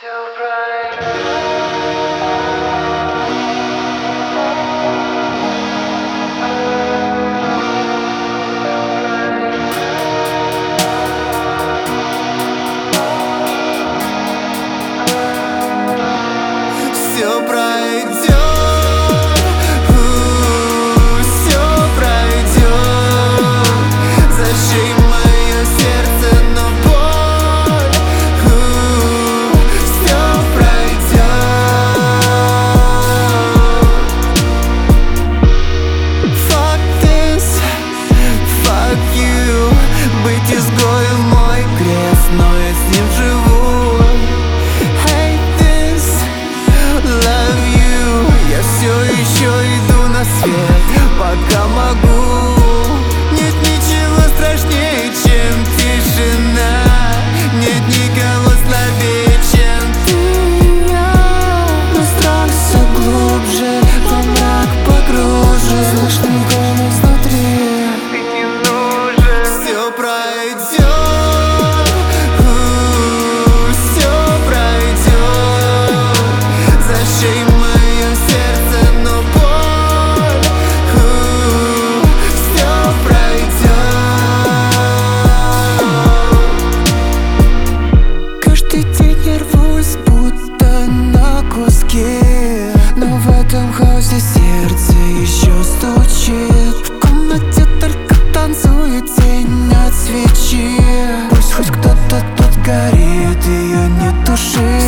Все пройдет. Все пройдет, все пройдет. Зажги мое сердце, но боль, все пройдет. Fuck this, fuck you. Быть изгоем мой крест, но я с ним живу. Все еще иду на свет, пока могу. Нет ничего страшнее, чем тишина. Нет никого слабее, чем ты. Но страх все глубже, во мрак погружен. Слышный голос внутри, Ты не нужен. Все пройдет, все пройдет. Зажги мое сердце, но боль, все пройдет. каждый день я рвусь, будто на куски. Но в этом хаосе сердце еще стучит. В комнате только танцует тень от свечи. Пусть хоть кто-то тут горит, ее не туши.